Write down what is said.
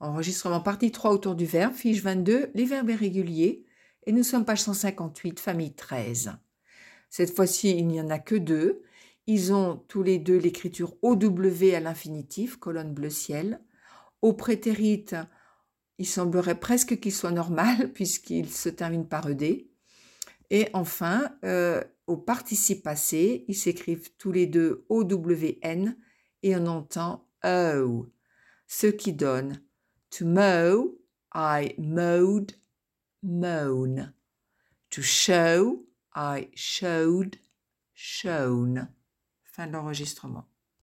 Enregistrement partie 3 autour du verbe, fiche 22, les verbes irréguliers. Et nous sommes page 158, famille 13. Cette fois-ci, il n'y en a que 2. Ils ont tous les deux l'écriture OW à l'infinitif, colonne bleu ciel. Au prétérit, il semblerait presque qu'il soit normal puisqu'il se termine par ED. Et enfin, au participe passé, ils s'écrivent tous les deux OWN et on entend O, ce qui donne to mow, I mowed, mown. To show, I showed, shown. Fin de l'enregistrement.